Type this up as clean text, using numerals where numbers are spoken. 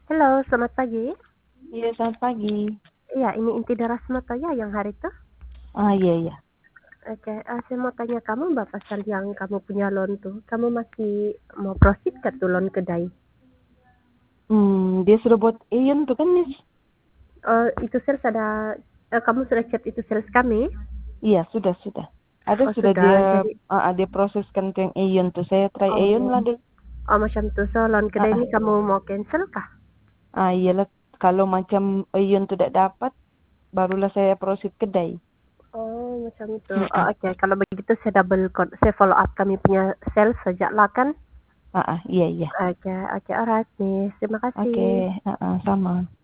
Halo, selamat pagi. Iya, selamat pagi. Iya, ini inti Darasmata ya yang hari itu? Iya iya. Oke, saya mau tanya kamu Mbak pasal yang kamu punya loan tuh. Kamu masih mau proceed ke tuh loan kedai? Dia sudah buat Ian tuh kan, Miss? Itu sales ada, kamu sudah chat itu sales kami? Iya, sudah. Ada Oh sudah sudah, dia jadi, dia proseskan ke yang Ian tuh. Saya try Ian oh, lah deh. oh macam tuh. So, loan Ah, kedai ini ah. kamu mau cancel kah? Iyalah. Kalau macam Ian tidak dapat, barulah saya proceed kedai. Oh, macam itu. Oh, Mm-mm. oke. Kalau begitu saya follow up kami punya sales sejak lah kan? Iya. Oke, alright nih. Terima Oke, kasih. sama.